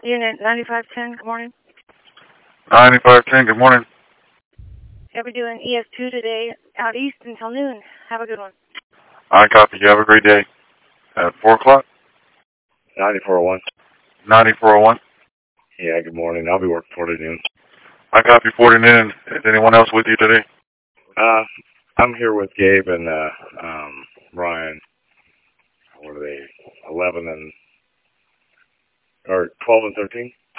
Unit 9510, good morning. 9510, good morning. Yeah, we're doing ES2 today, out east until noon. Have a good one. I copy. You have a great day. At 4 o'clock? 9401. 9401. Yeah, good morning. I'll be working 4 to noon. I copy 4 to noon. Is anyone else with you today? I'm here with Gabe and Ryan. What are they? 11 and or 12 and 13?